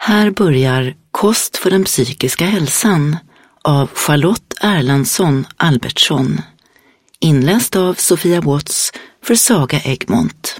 Här börjar Kost för den psykiska hälsan av Charlotte Erlandsson Albertsson, inläst av Sofia Watts för Saga Egmont.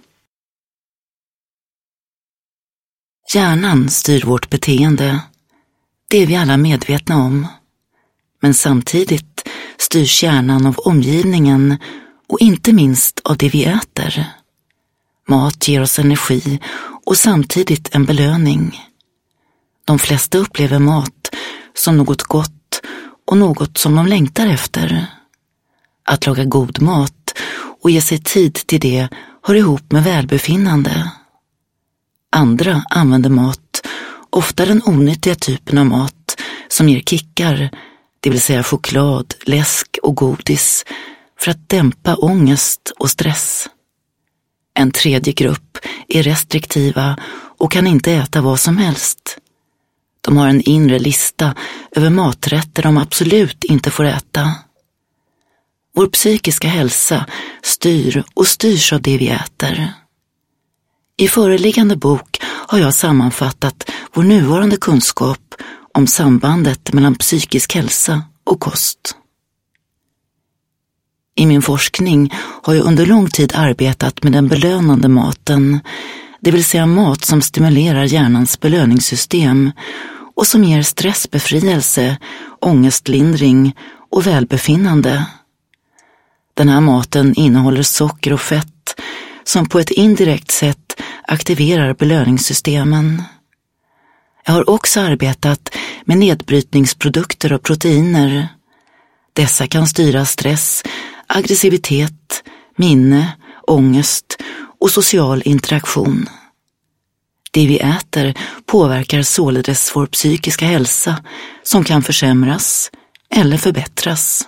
Hjärnan styr vårt beteende. Det är vi alla medvetna om. Men samtidigt styrs hjärnan av omgivningen och inte minst av det vi äter. Mat ger oss energi och samtidigt en belöning. De flesta upplever mat som något gott och något som de längtar efter. Att laga god mat och ge sig tid till det hör ihop med välbefinnande. Andra använder mat, ofta den onyttiga typen av mat som ger kickar, det vill säga choklad, läsk och godis, för att dämpa ångest och stress. En tredje grupp är restriktiva och kan inte äta vad som helst. De har en inre lista över maträtter de absolut inte får äta. Vår psykiska hälsa styr och styrs av det vi äter. I föreliggande bok har jag sammanfattat vår nuvarande kunskap om sambandet mellan psykisk hälsa och kost. I min forskning har jag under lång tid arbetat med den belönande maten, det vill säga mat som stimulerar hjärnans belöningssystem och som ger stressbefrielse, ångestlindring och välbefinnande. Den här maten innehåller socker och fett som på ett indirekt sätt aktiverar belöningssystemen. Jag har också arbetat med nedbrytningsprodukter och proteiner. Dessa kan styra stress, aggressivitet, minne, ångest och social interaktion. Det vi äter påverkar således vår psykiska hälsa som kan försämras eller förbättras.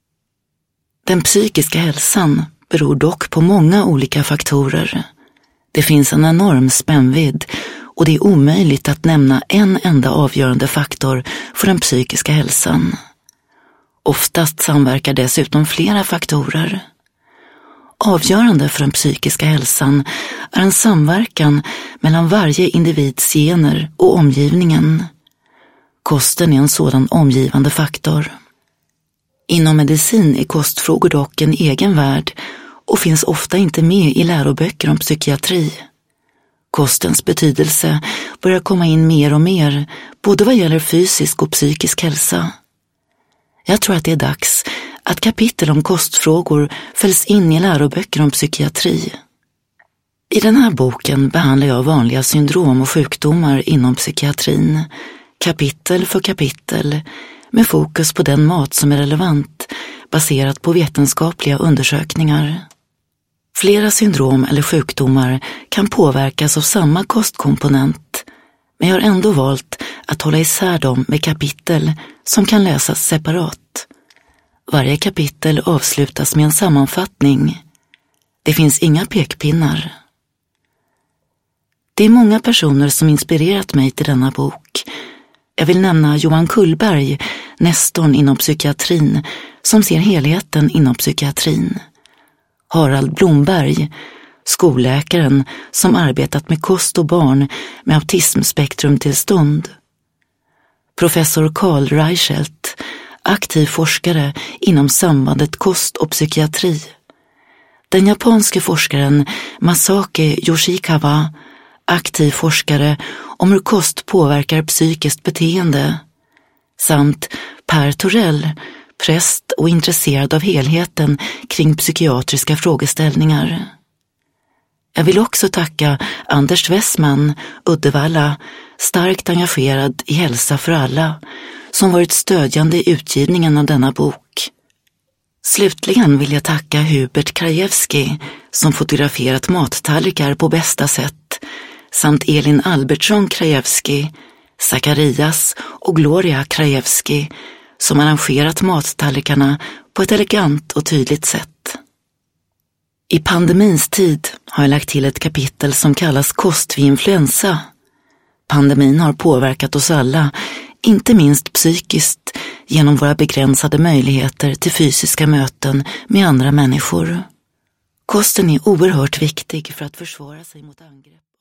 Den psykiska hälsan beror dock på många olika faktorer. Det finns en enorm spännvidd och det är omöjligt att nämna en enda avgörande faktor för den psykiska hälsan. Oftast samverkar dessutom flera faktorer. Avgörande för den psykiska hälsan är en samverkan mellan varje individs gener och omgivningen. Kosten är en sådan omgivande faktor. Inom medicin är kostfrågor dock en egen värld och finns ofta inte med i läroböcker om psykiatri. Kostens betydelse börjar komma in mer och mer, både vad gäller fysisk och psykisk hälsa. Jag tror att det är dags att kapitel om kostfrågor fälls in i läroböcker om psykiatri. I den här boken behandlar jag vanliga syndrom och sjukdomar inom psykiatrin, kapitel för kapitel, med fokus på den mat som är relevant, baserat på vetenskapliga undersökningar. Flera syndrom eller sjukdomar kan påverkas av samma kostkomponent, men jag har ändå valt att hålla isär dem med kapitel som kan läsas separat. Varje kapitel avslutas med en sammanfattning. Det finns inga pekpinnar. Det är många personer som inspirerat mig till denna bok. Jag vill nämna Johan Kullberg, nestorn inom psykiatrin, som ser helheten inom psykiatrin. Harald Blomberg, skolläkaren som arbetat med kost och barn med autismspektrumtillstånd. Professor Carl Reichelt, aktiv forskare inom sambandet kost och psykiatri. Den japanske forskaren Masaki Yoshikawa, aktiv forskare om hur kost påverkar psykiskt beteende. Samt Per Torell, präst och intresserad av helheten kring psykiatriska frågeställningar. Jag vill också tacka Anders Westman, Uddevalla, starkt engagerad i Hälsa för alla, som varit stödjande i utgivningen av denna bok. Slutligen vill jag tacka Hubert Krajewski som fotograferat mattallrikar på bästa sätt, samt Elin Albertsson Krajewski, Zacharias och Gloria Krajewski som arrangerat mattallrikarna på ett elegant och tydligt sätt. I pandemins tid har jag lagt till ett kapitel som kallas Kost vid influensa. Pandemin har påverkat oss alla, inte minst psykiskt, genom våra begränsade möjligheter till fysiska möten med andra människor. Kosten är oerhört viktig för att försvara sig mot angrepp.